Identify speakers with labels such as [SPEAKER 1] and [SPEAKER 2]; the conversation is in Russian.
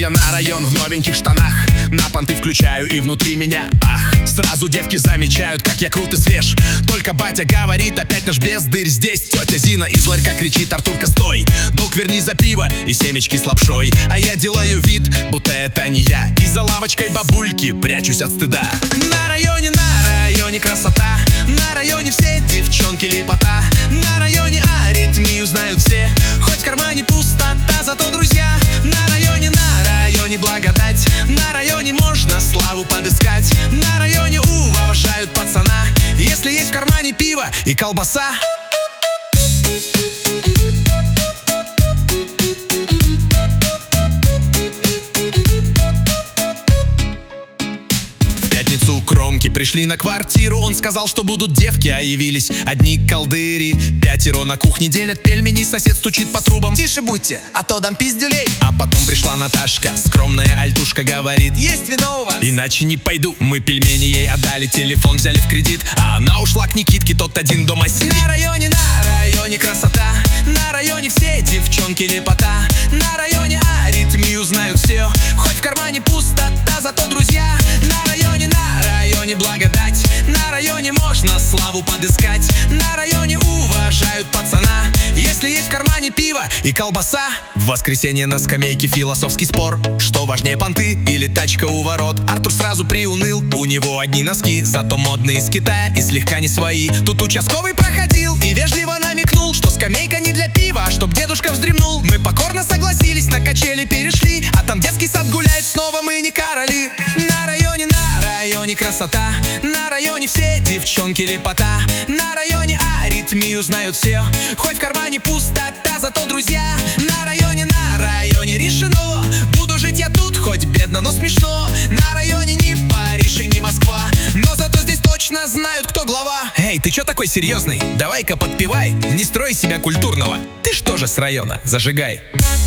[SPEAKER 1] я на район в новеньких штанах. На понты включаю и внутри меня сразу девки замечают, как я крут и свеж. Только батя говорит, опять наш бездырь здесь. Тетя Зина из ларька кричит: Артурка, стой! Долг верни за пиво и семечки с лапшой. А я делаю вид, будто это не я, и за лавочкой бабульки прячусь от стыда. На районе красота, на районе все девчонки лепота, на районе аритмию знают все, хоть в кармане пустота, зато друзья. На районе благодать, на районе можно славу подыскать, на районе уважают пацана, если есть в кармане пиво и колбаса. Кромки пришли на квартиру, он сказал, что будут девки, а явились одни колдыри. 5 на кухне делят пельмени, сосед стучит по трубам: тише будьте, а то дам пиздюлей. А потом пришла Наташка, скромная альтушка, говорит: есть вино у вас? Иначе не пойду. Мы пельмени ей отдали, телефон взяли в кредит, а она ушла к Никитке, тот один дома сидит. На районе красота, на районе все девчонки лепота, на районе аритмию знают все, хоть в кармане пустота, зато друзья. На районе благодать, на районе можно славу подыскать, на районе уважают пацана, если есть в кармане пиво и колбаса. В воскресенье на скамейке философский спор: что важнее, понты или тачка у ворот? Артур сразу приуныл, у него одни носки, зато модные из Китая и слегка не свои. Тут участковый проходил и вежливо намекнул, что скамейка не для пива, а чтоб дедушка вздремнул. Мы покорно согласились, на качели перешли, а там детский сад гуляет, снова мы не короли. На районе красота, на районе все девчонки лепота, на районе аритмию знают все, хоть в кармане пустота, зато друзья. На районе решено, буду жить я тут, хоть бедно, но смешно. На районе ни Париж и ни Москва, но зато здесь точно знают, кто глава. Эй, ты чё такой серьезный? Давай-ка подпевай, не строй себя культурного. Ты ж тоже с района, зажигай.